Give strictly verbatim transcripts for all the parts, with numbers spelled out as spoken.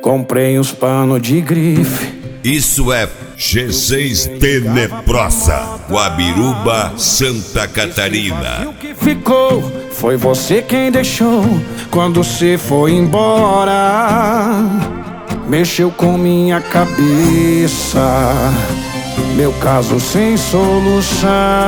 Comprei uns panos de grife. Isso é G seis Tenebrosa, Guabiruba, Santa Catarina. E o que ficou foi você quem deixou quando você foi embora. Mexeu com minha cabeça, meu caso sem solução.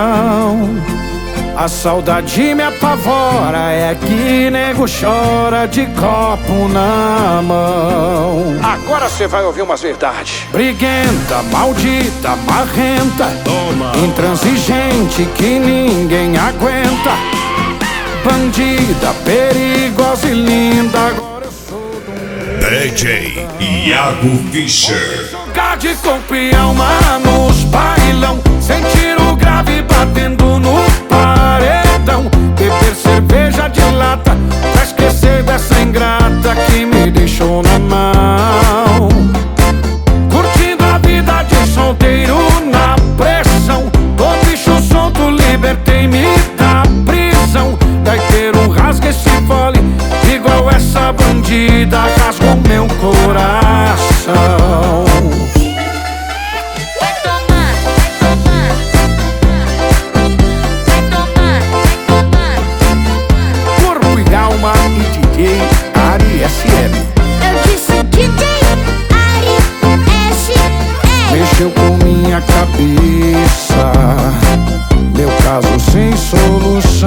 A saudade me apavora, é que nego chora de copo na mão. Agora cê vai ouvir umas verdades. Briguenta, maldita, marrenta, toma. Intransigente que ninguém aguenta. Bandida, perigosa e linda. Agora eu sou do D J Iago Fischer. Jogar de corpo e alma nos bailão, sentir o grave batendo no paredão. Beber cerveja de lata pra esquecer dessa ingrata que me deixou na mão. Curtindo a vida de solteiro na pressão. Tô bicho solto, libertei-me da prisão. Gaiteiro rasga esse fole, igual essa bandida rasgou meu coração. Mexeu com minha cabeça, meu caso sem solução.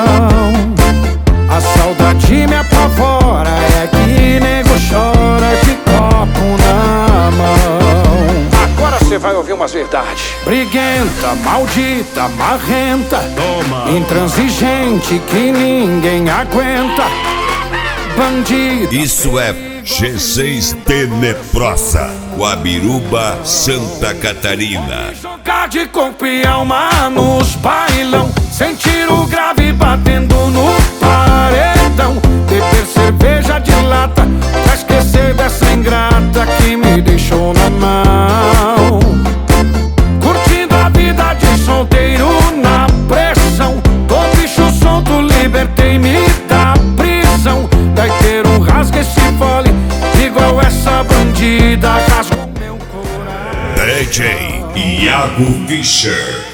A saudade me apavora, é que nego chora de copo na mão. Agora cê vai ouvir umas verdades. Briguenta, maldita, marrenta, toma. Intransigente que ninguém aguenta. Bandida. Isso é G seis Tenebrosa, Guabiruba, Santa Catarina. Jogar de corpo e alma nos bailão, sentir o grave batendo no paredão. Beber cerveja de lata pra esquecer dessa ingrata que me deixou na mão. Curtindo a vida de solteiro na pressão. Tô bicho solto, libertei-me da prisão. Gaiteiro rasga esse fole, igual essa bandida rasgou meu coração. D J Iago Fischer.